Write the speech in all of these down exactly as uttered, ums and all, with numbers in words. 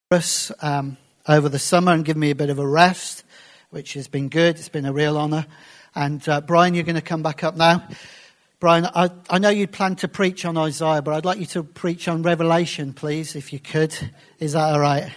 us um, over the summer and given me a bit of a rest, which has been good. It's been a real honour. And uh, Brian, you're going to come back up now. Brian, I, I know you'd planned to preach on Isaiah, but I'd like you to preach on Revelation, please, if you could. Is that all right?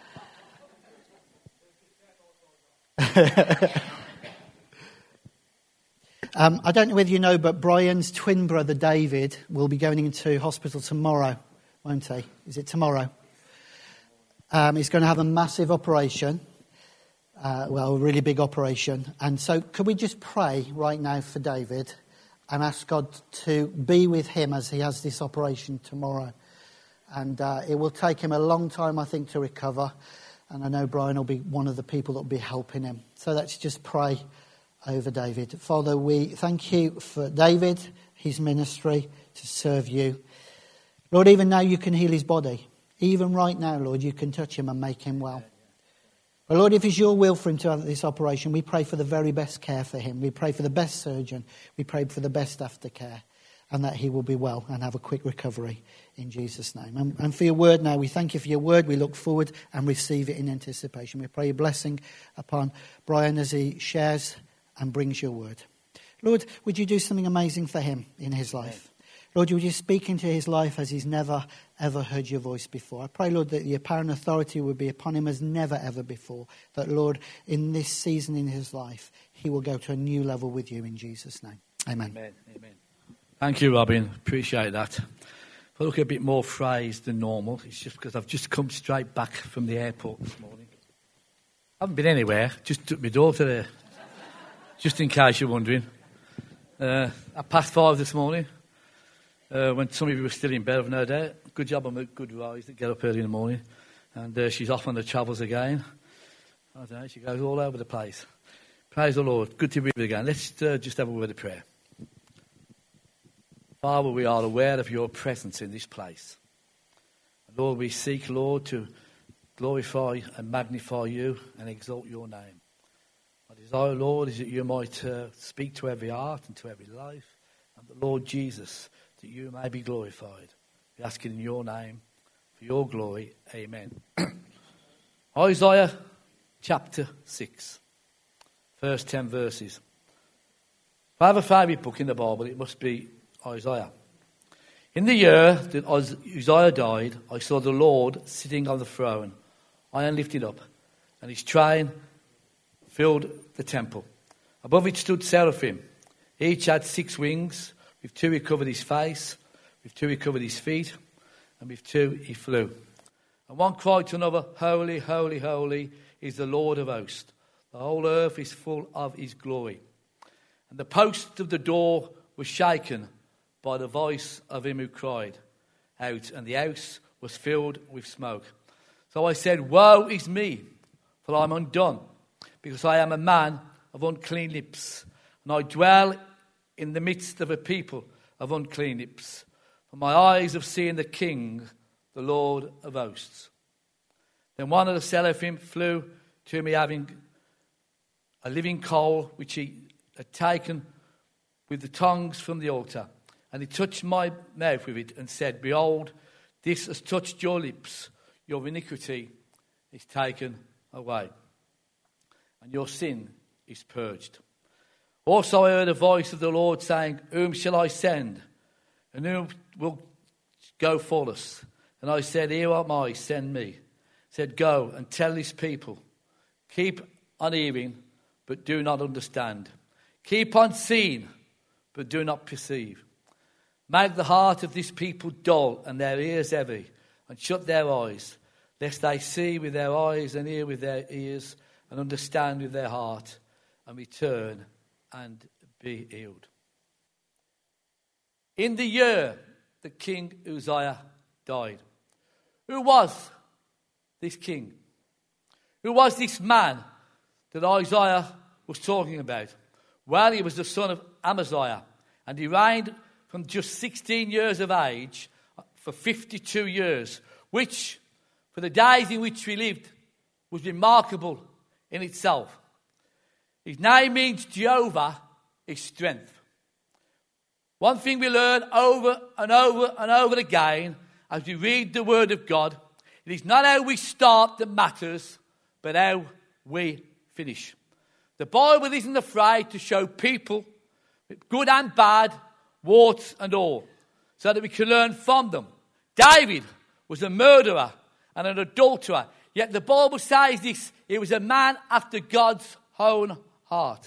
um, I don't know whether you know, but Brian's twin brother David will be going into hospital tomorrow, won't he? Is it tomorrow? Um, he's going to have a massive operation, uh, well, a really big operation. And so could we just pray right now for David and ask God to be with him as he has this operation tomorrow? And uh, it will take him a long time, I think, to recover. And I know Brian will be one of the people that will be helping him. So let's just pray over David. Father, we thank you for David, his ministry to serve you. Lord, even now you can heal his body. Even right now, Lord, you can touch him and make him well. But Lord, if it's your will for him to have this operation, we pray for the very best care for him. We pray for the best surgeon. We pray for the best aftercare, and that he will be well and have a quick recovery in Jesus' name. And, and for your word now, we thank you for your word. We look forward and receive it in anticipation. We pray your blessing upon Brian as he shares and brings your word. Lord, would you do something amazing for him in his life? Lord, would you speak into his life as he's never, ever heard your voice before? I pray, Lord, that your power and authority would be upon him as never, ever before. That, Lord, in this season in his life, he will go to a new level with you in Jesus' name. Amen. Amen. Amen. Thank you, Robin. Appreciate that. If I look a bit more phrased than normal, it's just because I've just come straight back from the airport this morning. I haven't been anywhere, just took my daughter there. Just in case you're wondering. Uh, at past five this morning. Uh, when some of you were still in bed, I've no doubt. Good job on a good rise to get up early in the morning. And uh, she's off on the travels again. I don't know, she goes all over the place. Praise the Lord. Good to be with you again. Let's uh, just have a word of prayer. Father, we are aware of your presence in this place. Lord, we seek, Lord, to glorify and magnify you and exalt your name. My desire, Lord, is that you might uh, speak to every heart and to every life. And the Lord Jesus, that you may be glorified. We ask it in your name, for your glory. Amen. Isaiah chapter six, first ten verses. If I have a favourite book in the Bible, it must be Isaiah. In the year that Uzziah died, I saw the Lord sitting on the throne, high and lifted up, and his train filled the temple. Above it stood seraphim. Each had six wings. With two he covered his face, with two he covered his feet, and with two he flew. And one cried to another, Holy, holy, holy is the Lord of hosts. The whole earth is full of his glory. And the posts of the door were shaken by the voice of him who cried out, and the house was filled with smoke. So I said, Woe is me, for I am undone, because I am a man of unclean lips, and I dwell in the midst of a people of unclean lips. For my eyes have seen the King, the Lord of hosts. Then one of the seraphim flew to me, having a living coal, which he had taken with the tongs from the altar. And he touched my mouth with it and said, Behold, this has touched your lips. Your iniquity is taken away, and your sin is purged. Also I heard a voice of the Lord saying, Whom shall I send? And whom will go for us? And I said, Here am I, send me. He said, Go and tell this people, keep on hearing, but do not understand. Keep on seeing, but do not perceive. Make the heart of this people dull and their ears heavy, and shut their eyes, lest they see with their eyes and hear with their ears, and understand with their heart, and return and be healed. In the year that King Uzziah died, who was this king? Who was this man that Isaiah was talking about? Well, he was the son of Amaziah, and he reigned from just sixteen years of age for fifty-two years, which, for the days in which we lived, was remarkable in itself. His name means Jehovah is strength. One thing we learn over and over and over again as we read the Word of God It is not how we start that matters, but how we finish. The Bible isn't afraid to show people, good and bad, warts and all, so that we can learn from them. David was a murderer and an adulterer, yet the Bible says this: he was a man after God's own heart.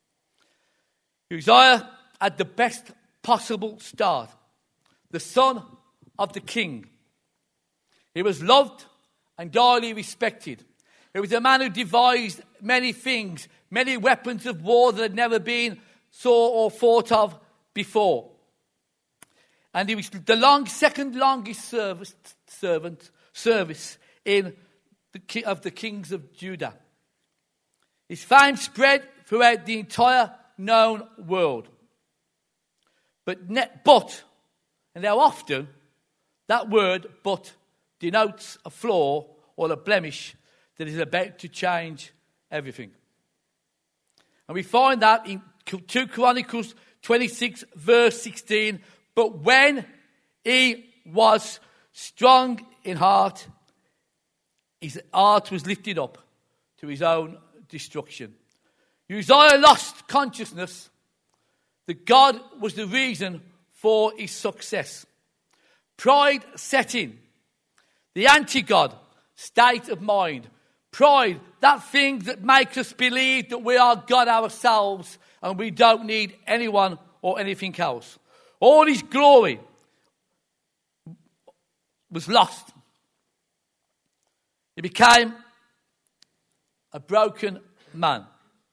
Uzziah had the best possible start. The son of the king. He was loved and highly respected. He was a man who devised many things, many weapons of war that had never been saw or thought of before. And he was the long, second longest service, servant service in the, of the kings of Judah. His fame spread throughout the entire known world. But, ne- but, and how often that word "but" denotes a flaw or a blemish that is about to change everything. And we find that in two Chronicles twenty-six, verse sixteen. But when he was strong in heart, his heart was lifted up to his own destruction. Uzziah lost consciousness that God was the reason for his success. Pride set in. The anti-God state of mind. Pride, that thing that makes us believe that we are God ourselves and we don't need anyone or anything else. All his glory was lost. He became a broken man.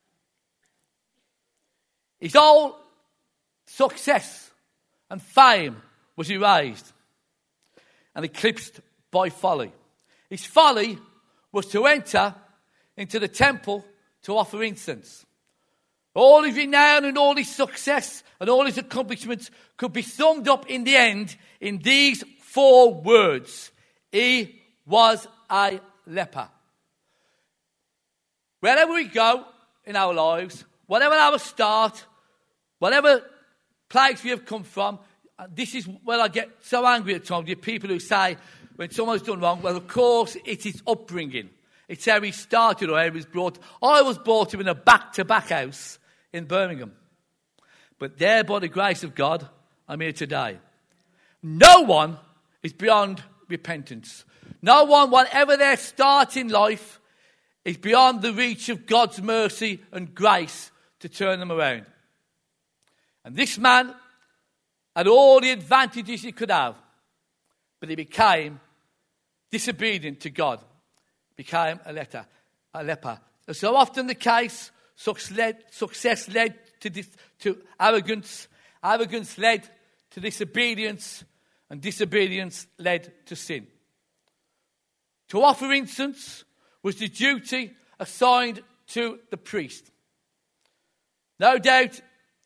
His whole success and fame was erased and eclipsed by folly. His folly was to enter into the temple to offer incense. All his renown and all his success and all his accomplishments could be summed up in the end in these four words: he was a leper. Wherever we go in our lives, whatever our start, whatever place we have come from, this is where I get so angry at times with people who say, when someone's done wrong, well, of course, it is upbringing. It's how he started or how he was brought. I was brought up in a back-to-back house in Birmingham. But there, by the grace of God, I'm here today. No one is beyond repentance. No one, whatever their start in life, is beyond the reach of God's mercy and grace to turn them around. And this man had all the advantages he could have, but he became disobedient to God, became a leper. A leper. And so often the case, success led to, dis, to arrogance, arrogance led to disobedience, and disobedience led to sin. To offer incense was the duty assigned to the priest. No doubt,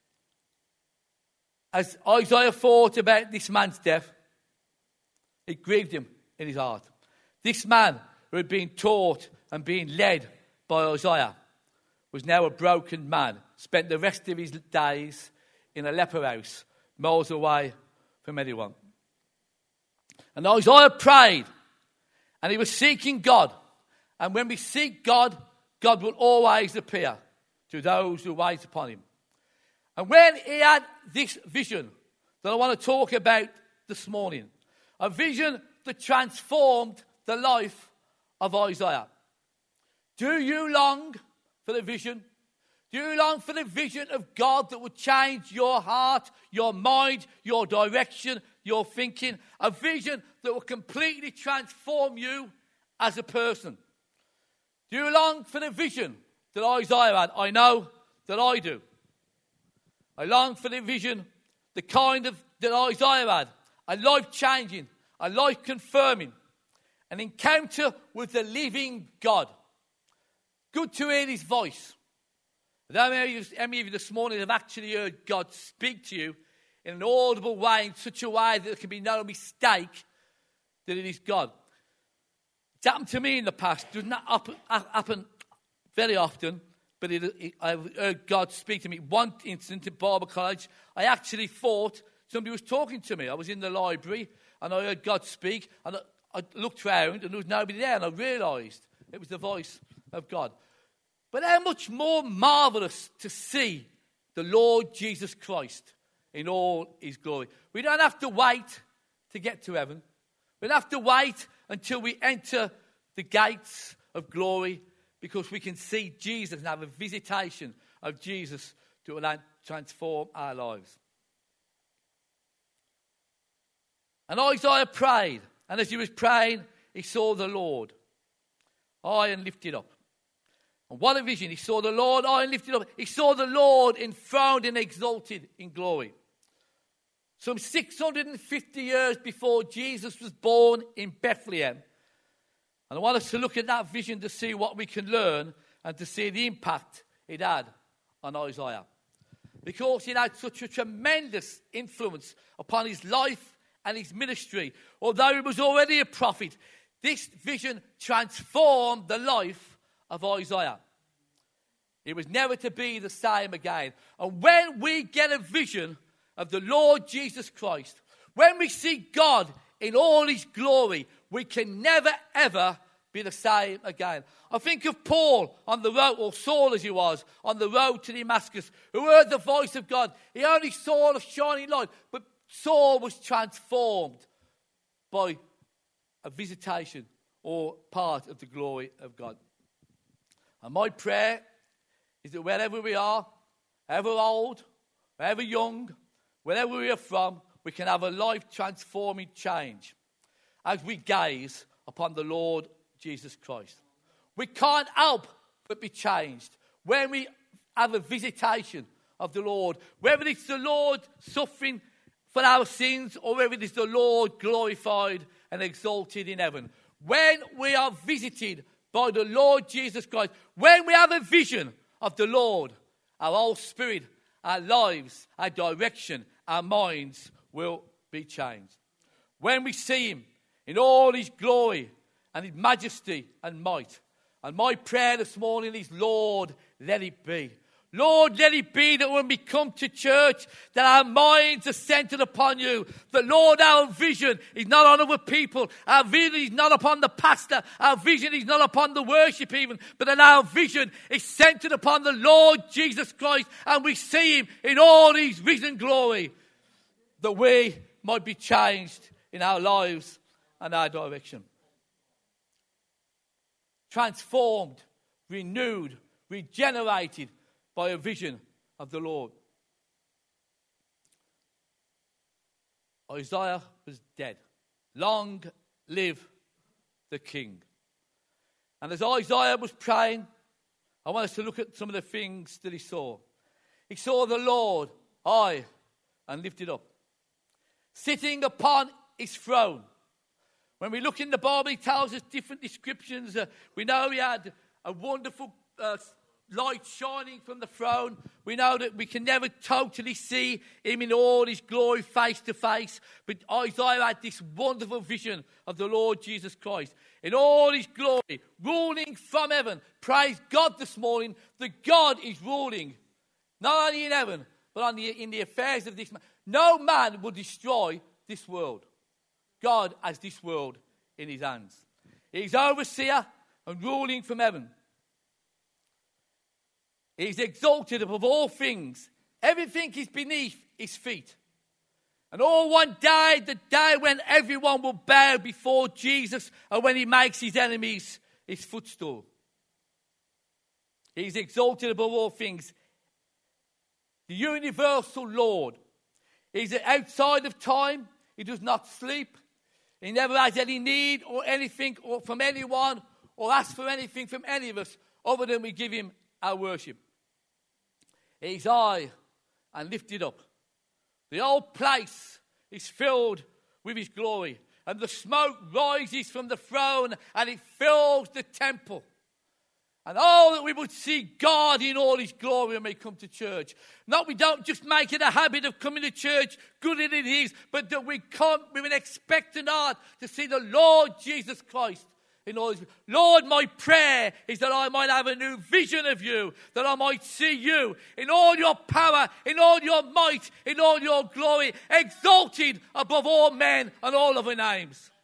as Isaiah thought about this man's death, it grieved him in his heart. This man who had been taught and been led by Isaiah was now a broken man, spent the rest of his days in a leper house, miles away from anyone. And Isaiah prayed, and he was seeking God. And when we seek God, God will always appear to those who wait upon him. And when he had this vision that I want to talk about this morning, a vision that transformed the life of Isaiah. Do you long for the vision? Do you long for the vision of God that would change your heart, your mind, your direction, your thinking? A vision that will completely transform you as a person. Do you long for the vision that Isaiah had? I know that I do. I long for the vision, the kind of that Isaiah had. A life-changing, a life-confirming, an encounter with the living God. Good to hear his voice. I don't know how many of you this morning have actually heard God speak to you in an audible way, in such a way that there can be no mistake that it is God. It's happened to me in the past. It does not happen, happen very often, but it, it, I've heard God speak to me. One incident at Bible College, I actually thought somebody was talking to me. I was in the library and I heard God speak, and I looked round and there was nobody there, and I realised it was the voice of God. But how much more marvellous to see the Lord Jesus Christ in all his glory. We don't have to wait to get to heaven. We don't have to wait until we enter the gates of glory, because we can see Jesus and have a visitation of Jesus to transform our lives. And Isaiah prayed, and as he was praying, he saw the Lord high and lifted up. And what a vision. He saw the Lord high and lifted up. He saw the Lord enthroned and exalted in glory. Some six hundred fifty years before Jesus was born in Bethlehem. And I want us to look at that vision to see what we can learn and to see the impact it had on Isaiah. Because it had such a tremendous influence upon his life and his ministry. Although he was already a prophet, this vision transformed the life of Isaiah. It was never to be the same again. And when we get a vision of the Lord Jesus Christ, when we see God in all his glory, we can never, ever be the same again. I think of Paul on the road, or Saul as he was, on the road to Damascus, who heard the voice of God. He only saw a shining light, but Saul was transformed by a visitation or part of the glory of God. And my prayer is that wherever we are, however old, however young, wherever we are from, we can have a life-transforming change as we gaze upon the Lord Jesus Christ. We can't help but be changed when we have a visitation of the Lord, whether it's the Lord suffering for our sins or whether it is the Lord glorified and exalted in heaven. When we are visited by the Lord Jesus Christ, when we have a vision of the Lord, our whole spirit, our lives, our direction, our minds will be changed. When we see him in all his glory and his majesty and might. And my prayer this morning is, Lord, let it be. Lord, let it be that when we come to church, that our minds are centered upon you. That, Lord, our vision is not on other people. Our vision is not upon the pastor. Our vision is not upon the worship even. But that our vision is centered upon the Lord Jesus Christ. And we see him in all his risen glory. That we might be changed in our lives and our direction. Transformed, renewed, regenerated by a vision of the Lord. Isaiah was dead. Long live the King. And as Isaiah was praying, I want us to look at some of the things that he saw. He saw the Lord high and lifted up, sitting upon his throne. When we look in the Bible, he tells us different descriptions. Uh, we know he had a wonderful uh, light shining from the throne. We know that we can never totally see him in all his glory face to face. But Isaiah had this wonderful vision of the Lord Jesus Christ in all his glory, ruling from heaven. Praise God this morning that God is ruling, not only in heaven, but on the, in the affairs of this man. No man will destroy this world. God has this world in his hands. He's overseer and ruling from heaven. He's exalted above all things. Everything is beneath his feet. And all one day, the day when everyone will bow before Jesus and when he makes his enemies his footstool. He's exalted above all things. The universal Lord. He's outside of time. He does not sleep. He never has any need or anything or from anyone or ask for anything from any of us other than we give him our worship. He's high and lifted up. The whole place is filled with his glory. And the smoke rises from the throne and it fills the temple. And oh, that we would see God in all his glory when we come to church. Not we don't just make it a habit of coming to church, good as it is, but that we come with an expectant heart to see the Lord Jesus Christ in all his. Lord, my prayer is that I might have a new vision of you, that I might see you in all your power, in all your might, in all your glory, exalted above all men and all other names.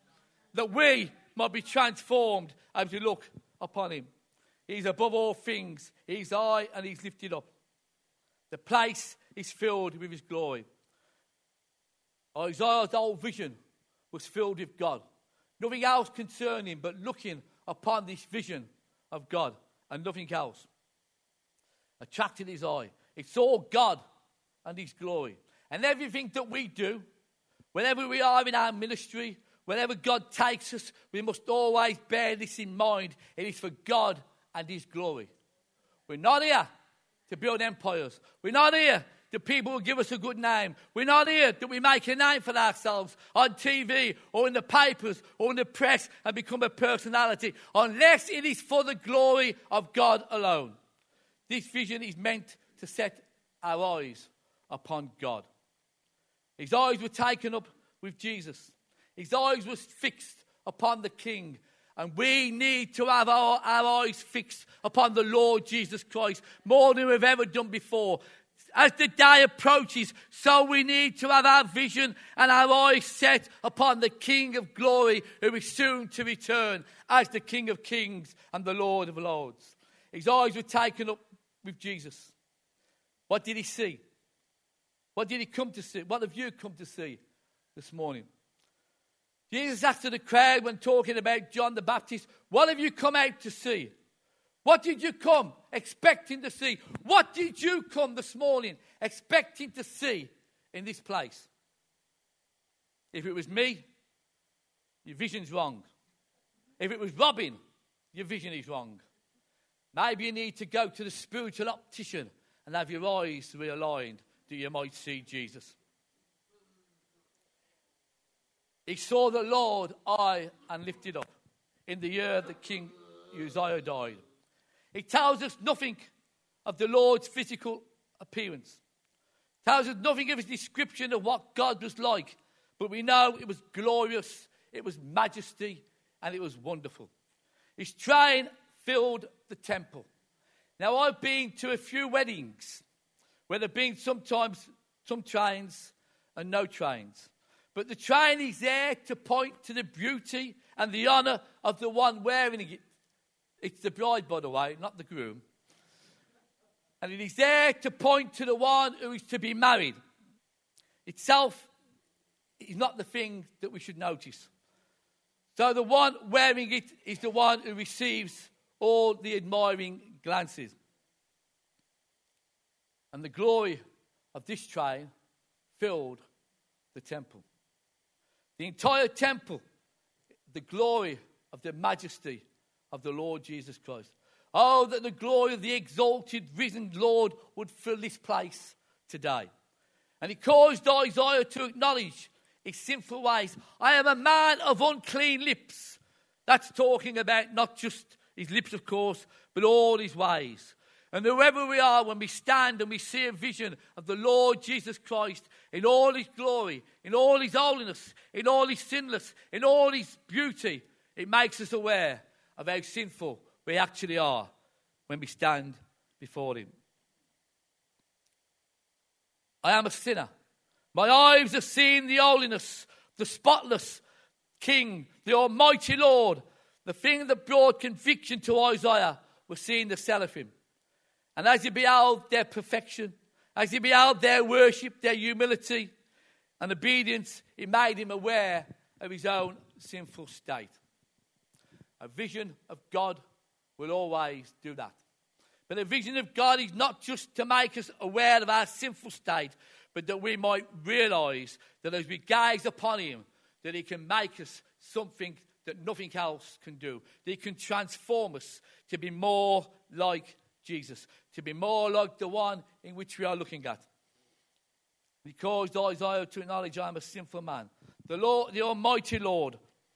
that we might be transformed as we look upon him. He's above all things. He's high and he's lifted up. The place is filled with his glory. Isaiah's whole vision was filled with God. Nothing else concerned him but looking upon this vision of God and nothing else attracted his eye. It saw God and his glory. And everything that we do, whenever we are in our ministry, whenever God takes us, we must always bear this in mind. It is for God and his glory. We're not here to build empires. We're not here that people will give us a good name. We're not here that we make a name for ourselves on T V or in the papers or in the press and become a personality, unless it is for the glory of God alone. This vision is meant to set our eyes upon God. His eyes were taken up with Jesus. His eyes were fixed upon the King. And we need to have our, our eyes fixed upon the Lord Jesus Christ more than we've ever done before. As the day approaches, so we need to have our vision and our eyes set upon the King of glory, who is soon to return as the King of kings and the Lord of lords. His eyes were taken up with Jesus. What did he see? What did he come to see? What have you come to see this morning? Jesus asked the crowd when talking about John the Baptist, what have you come out to see? What did you come expecting to see? What did you come this morning expecting to see in this place? If it was me, your vision's wrong. If it was Robin, your vision is wrong. Maybe you need to go to the spiritual optician and have your eyes realigned that you might see Jesus. He saw the Lord high and lifted up in the year that King Uzziah died. It tells us nothing of the Lord's physical appearance. It tells us nothing of his description of what God was like. But we know it was glorious, it was majesty, and it was wonderful. His train filled the temple. Now, I've been to a few weddings where there have been sometimes some trains and no trains. But the train is there to point to the beauty and the honour of the one wearing it. It's the bride, by the way, not the groom. And it is there to point to the one who is to be married. Itself is not the thing that we should notice. So the one wearing it is the one who receives all the admiring glances. And the glory of this train filled the temple. The entire temple, the glory of the majesty of the Lord Jesus Christ. Oh, that the glory of the exalted, risen Lord would fill this place today. And it caused Isaiah to acknowledge his sinful ways. I am a man of unclean lips. That's talking about not just his lips, of course, but all his ways. And whoever we are, when we stand and we see a vision of the Lord Jesus Christ in all his glory, in all his holiness, in all his sinless, in all his beauty, it makes us aware of how sinful we actually are when we stand before him. I am a sinner. My eyes have seen the holiness, the spotless King, the Almighty Lord. The thing that brought conviction to Isaiah was seeing the seraphim. And as he beheld their perfection, as he beheld their worship, their humility and obedience, it made him aware of his own sinful state. A vision of God will always do that. But a vision of God is not just to make us aware of our sinful state, but that we might realise that as we gaze upon him, that he can make us something that nothing else can do. That he can transform us to be more like Jesus, to be more like the one in which we are looking at. He caused Isaiah to acknowledge, I am a sinful man. The Lord, the Almighty Lord.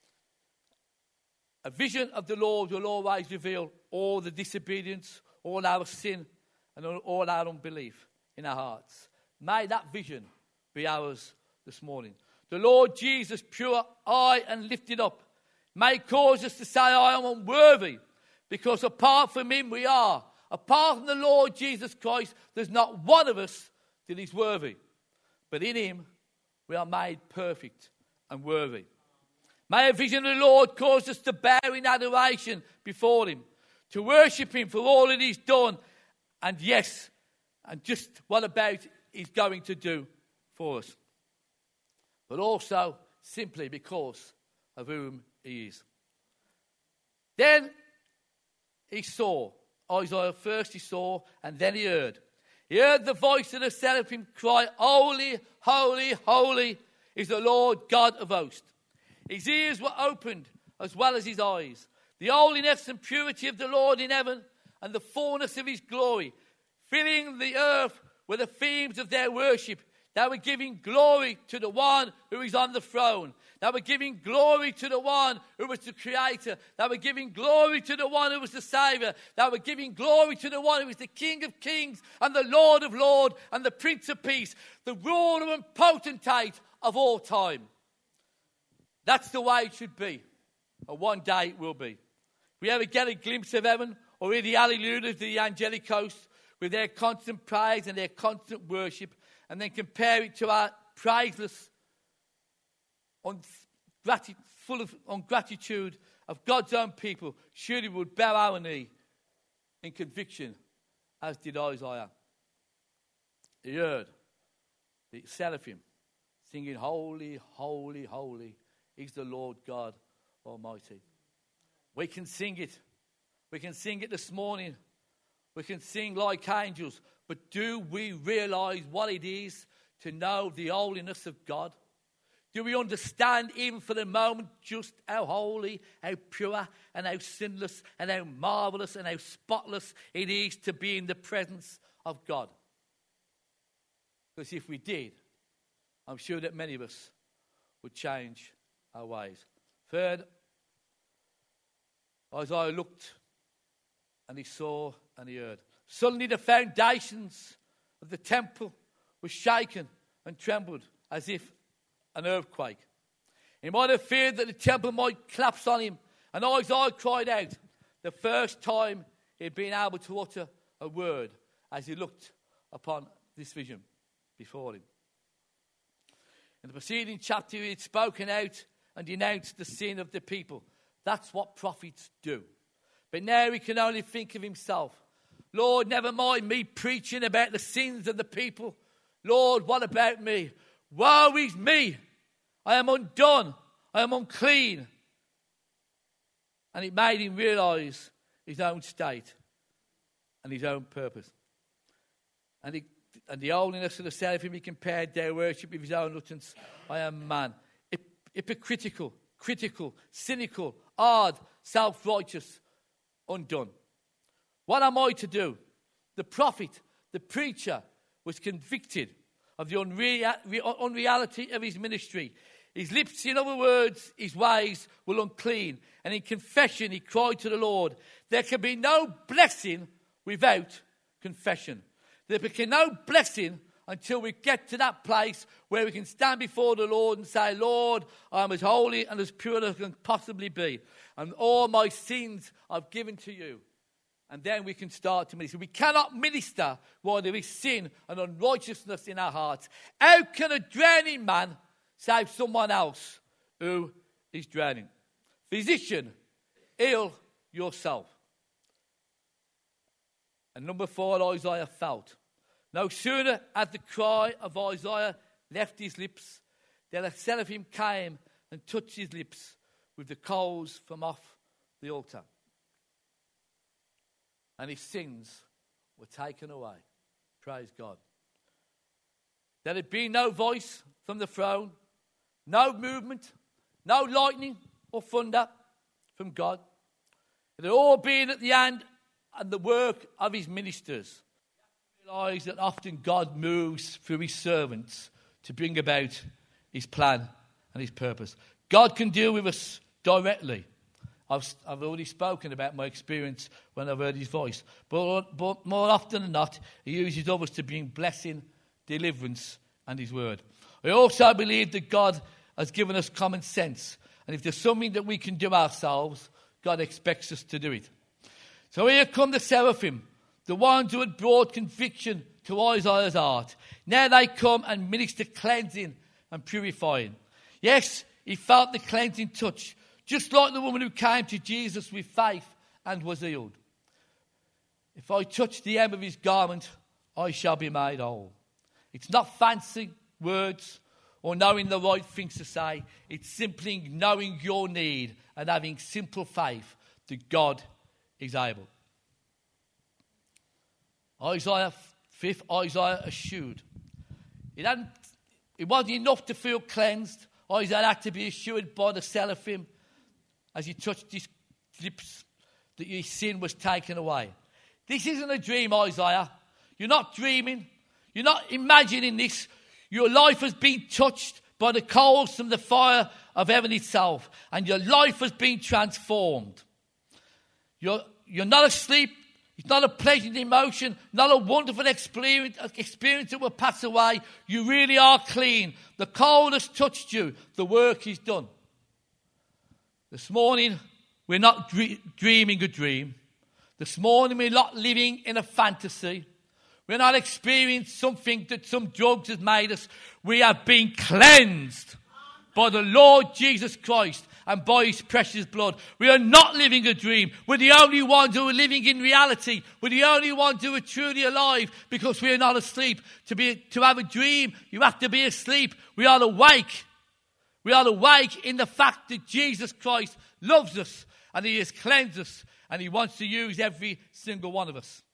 A vision of the Lord will always reveal all the disobedience, all our sin, and all our unbelief in our hearts. May that vision be ours this morning. The Lord Jesus, pure, high and lifted up, may cause us to say, I am unworthy, because apart from him we are. Apart from the Lord Jesus Christ, there's not one of us that is worthy. But in him, we are made perfect and worthy. May a vision of the Lord cause us to bow in adoration before him, to worship him for all that he's done, and yes, and just what about he's going to do for us. But also simply because of whom he is. Then he saw, Isaiah first he saw, and then he heard. He heard the voice of the seraphim cry, holy, holy, holy is the Lord God of hosts. His ears were opened as well as his eyes. The holiness and purity of the Lord in heaven and the fullness of his glory, filling the earth were the themes of their worship. They were giving glory to the one who is on the throne. They were giving glory to the one who was the creator. They were giving glory to the one who was the savior. They were giving glory to the one who is the King of kings and the Lord of lords and the Prince of peace, the ruler and potentate of all time. That's the way it should be. And one day it will be. If we ever get a glimpse of heaven or hear the hallelujahs of the angelic host with their constant praise and their constant worship, and then compare it to our praiseless, ungrat- full of ungratitude of God's own people, surely we would bow our knee in conviction, as did Isaiah. He heard the seraphim singing, holy, holy, holy is the Lord God Almighty. We can sing it. We can sing it this morning. We can sing like angels. But do we realize what it is to know the holiness of God? Do we understand even for the moment just how holy, how pure, and how sinless, and how marvelous, and how spotless it is to be in the presence of God? Because if we did, I'm sure that many of us would change our ways. Third, Isaiah looked and he saw and he heard. Suddenly the foundations of the temple were shaken and trembled as if an earthquake. He might have feared that the temple might collapse on him, and Isaiah cried out, the first time he had been able to utter a word as he looked upon this vision before him. In the preceding chapter he had spoken out and denounced the sin of the people. That's what prophets do. But now he can only think of himself. Lord, never mind me preaching about the sins of the people. Lord, what about me? Woe is me. I am undone. I am unclean. And it made him realize his own state and his own purpose. And, he, and the holiness of the seraphim, he compared their worship with his own utterance. I am man. Hip, hypocritical, critical, cynical, hard, self-righteous, undone. What am I to do? The prophet, the preacher, was convicted of the unreal, unreality of his ministry. His lips, in other words, his ways were unclean. And in confession, he cried to the Lord, there can be no blessing without confession. There can be no blessing until we get to that place where we can stand before the Lord and say, Lord, I am as holy and as pure as I can possibly be. And all my sins I've given to you. And then we can start to minister. We cannot minister while there is sin and unrighteousness in our hearts. How can a drowning man save someone else who is drowning? Physician, heal yourself. And number four, Isaiah felt. No sooner had the cry of Isaiah left his lips than a seraphim came and touched his lips with the coals from off the altar. And his sins were taken away. Praise God. There had been no voice from the throne, no movement, no lightning or thunder from God. It had all been at the hand and the work of his ministers. Realize that often God moves through his servants to bring about his plan and his purpose. God can deal with us directly. I've, I've already spoken about my experience when I've heard his voice. But, but more often than not, he uses others to bring blessing, deliverance, and his word. I also believe that God has given us common sense. And if there's something that we can do ourselves, God expects us to do it. So here come the seraphim, the ones who had brought conviction to Isaiah's heart. Now they come and minister cleansing and purifying. Yes, he felt the cleansing touch, just like the woman who came to Jesus with faith and was healed. If I touch the hem of his garment, I shall be made whole. It's not fancy words or knowing the right things to say. It's simply knowing your need and having simple faith that God is able. Isaiah, fifth, Isaiah assured. It, hadn't, it wasn't enough to feel cleansed. Isaiah had to be assured by the seraphim as he touched his lips that his sin was taken away. This isn't a dream, Isaiah. You're not dreaming. You're not imagining this. Your life has been touched by the coals from the fire of heaven itself, and your life has been transformed. You're, you're not asleep. It's not a pleasant emotion, not a wonderful experience, experience that will pass away. You really are clean. The coal has touched you. The work is done. This morning, we're not dre- dreaming a dream. This morning, we're not living in a fantasy. We're not experiencing something that some drugs has made us. We have been cleansed by the Lord Jesus Christ and by his precious blood. We are not living a dream. We're the only ones who are living in reality. We're the only ones who are truly alive because we are not asleep. To be, to have a dream, you have to be asleep. We are awake. We are awake in the fact that Jesus Christ loves us and he has cleansed us and he wants to use every single one of us.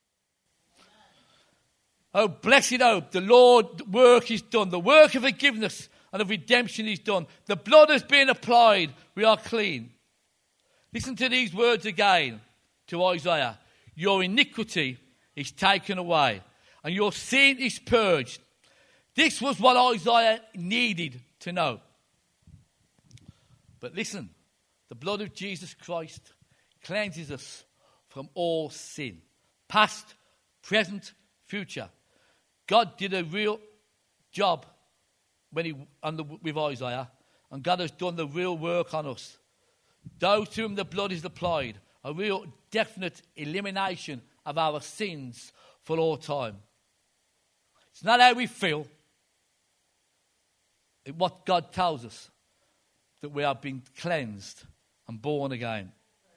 Oh, blessed hope, the Lord's work is done. The work of forgiveness and of redemption is done. The blood has been applied. We are clean. Listen to these words again to Isaiah. Your iniquity is taken away and your sin is purged. This was what Isaiah needed to know. But listen, the blood of Jesus Christ cleanses us from all sin. Past, present, future. God did a real job when he on the, with Isaiah, and God has done the real work on us. Those to whom the blood is applied, a real definite elimination of our sins for all time. It's not how we feel. It's what God tells us, that we have been cleansed and born again.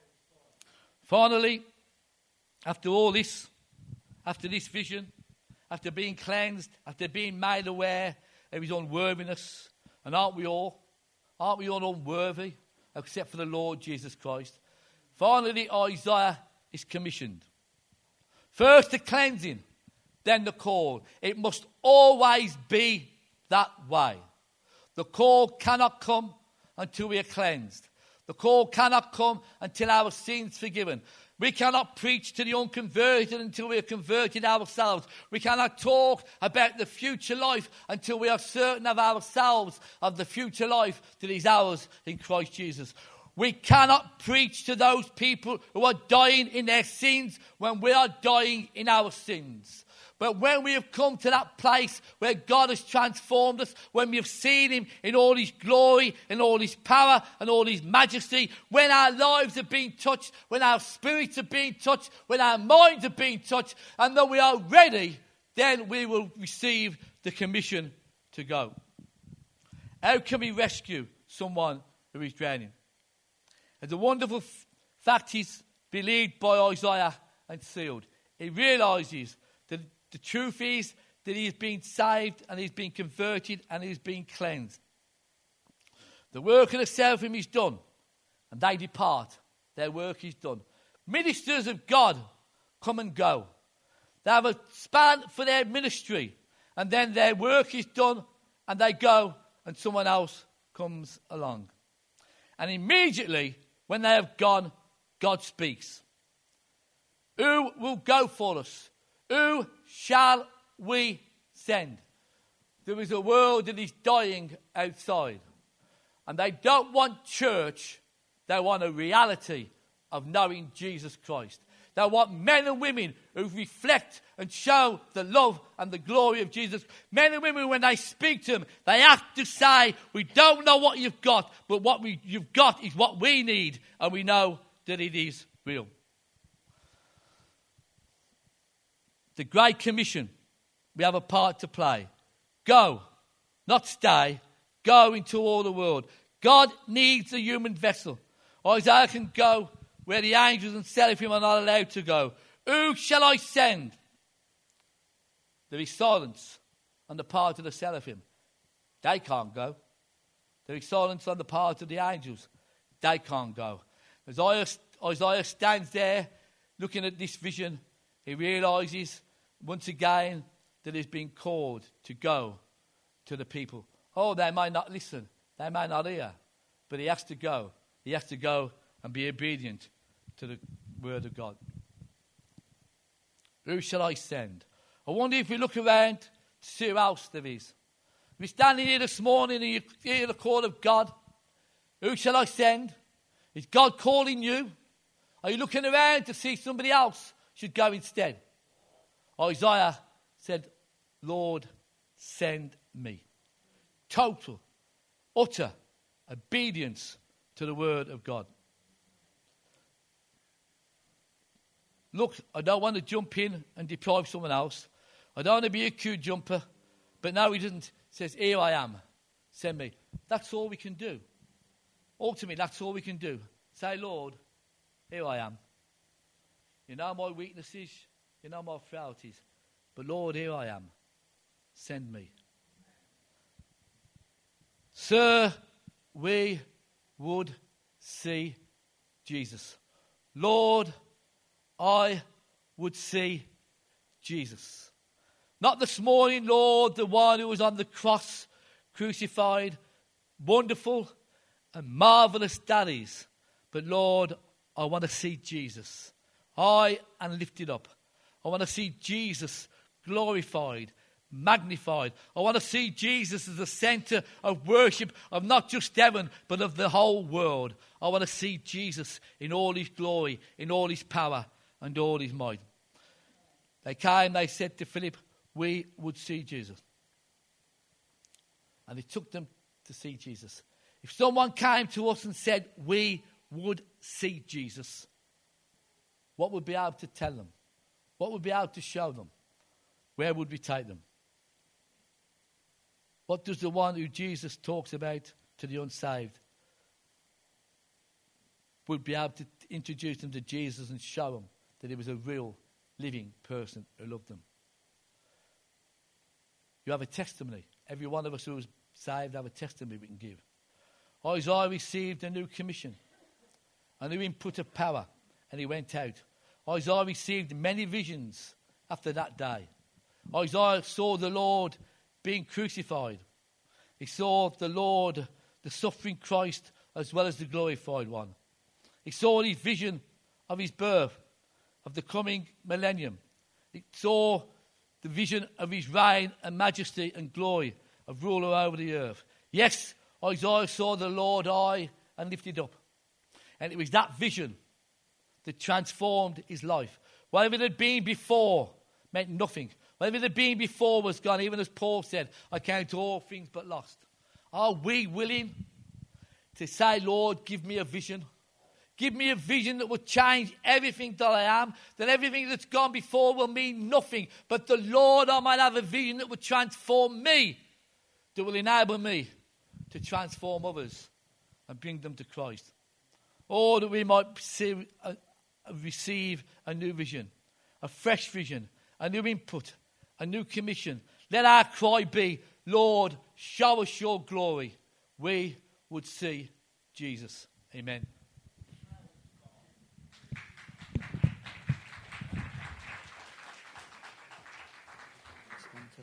Finally, after all this, after this vision, after being cleansed, after being made aware of his unworthiness, and aren't we all? Aren't we all unworthy, except for the Lord Jesus Christ? Finally, Isaiah is commissioned. First the cleansing, then the call. It must always be that way. The call cannot come until we are cleansed. The call cannot come until our sins forgiven. We cannot preach to the unconverted until we are converted ourselves. We cannot talk about the future life until we are certain of ourselves, of the future life that is ours in Christ Jesus. We cannot preach to those people who are dying in their sins when we are dying in our sins. But when we have come to that place where God has transformed us, when we have seen him in all his glory, in all his power and all his majesty, when our lives have been touched, when our spirits have been touched, when our minds have been touched, and that we are ready, then we will receive the commission to go. How can we rescue someone who is drowning? And the wonderful f- fact is believed by Isaiah and sealed. He realises that the truth is that he has been saved and he's been converted and he's been cleansed. The work of the seraphim is done and they depart. Their work is done. Ministers of God come and go. They have a span for their ministry and then their work is done and they go and someone else comes along. And immediately when they have gone, God speaks. Who will go for us? Who shall we send? There is a world that is dying outside. And they don't want church. They want a reality of knowing Jesus Christ. They want men and women who reflect and show the love and the glory of Jesus. Men and women, when they speak to them, they have to say, we don't know what you've got, but what we, you've got is what we need, and we know that it is real. The Great Commission, we have a part to play. Go, not stay. Go into all the world. God needs a human vessel. Isaiah can go where the angels and seraphim are not allowed to go. Who shall I send? There is silence on the part of the seraphim. They can't go. There is silence on the part of the angels. They can't go. Isaiah, Isaiah stands there looking at this vision. He realizes once again that he's been called to go to the people. Oh, they may not listen. They may not hear. But he has to go. He has to go and be obedient to the word of God. Who shall I send? I wonder if we look around to see who else there is. If you're standing here this morning and you hear the call of God, who shall I send? Is God calling you? Are you looking around to see somebody else should go instead? Isaiah said, Lord, send me. Total, utter obedience to the word of God. Look, I don't want to jump in and deprive someone else. I don't want to be a queue jumper. But no, he doesn't. He says, here I am. Send me. That's all we can do. Ultimately, that's all we can do. Say, Lord, here I am. You know my weaknesses. You know my frailties. But Lord, here I am. Send me. Sir, we would see Jesus. Lord, I would see Jesus. Not this morning, Lord, the one who was on the cross, crucified, wonderful and marvelous daddies. But Lord, I want to see Jesus high and lifted up. I want to see Jesus glorified, magnified. I want to see Jesus as the center of worship of not just heaven, but of the whole world. I want to see Jesus in all his glory, in all his power, and all his might. They came, they said to Philip, we would see Jesus. And it took them to see Jesus. If someone came to us and said, we would see Jesus, what would we be able to tell them? What would we be able to show them? Where would we take them? What does the one who Jesus talks about to the unsaved? Would be able to introduce them to Jesus and show them that he was a real, living person who loved them. You have a testimony. Every one of us who is saved have a testimony we can give. Isaiah received a new commission, a new input of power, and he went out. Isaiah received many visions after that day. Isaiah saw the Lord being crucified. He saw the Lord, the suffering Christ, as well as the glorified one. He saw his vision of his birth, of the coming millennium. He saw the vision of his reign and majesty and glory of ruler over the earth. Yes, Isaiah saw the Lord high and lifted up. And it was that vision that transformed his life. Whatever it had been before meant nothing. Whatever it had been before was gone. Even as Paul said, I count all things but lost. Are we willing to say, Lord, give me a vision? Give me a vision that will change everything that I am, that everything that's gone before will mean nothing. But the Lord, I might have a vision that will transform me, that will enable me to transform others and bring them to Christ. Or that we might see, uh, receive a new vision, a fresh vision, a new input, a new commission. Let our cry be, Lord, show us your glory. We would see Jesus. Amen.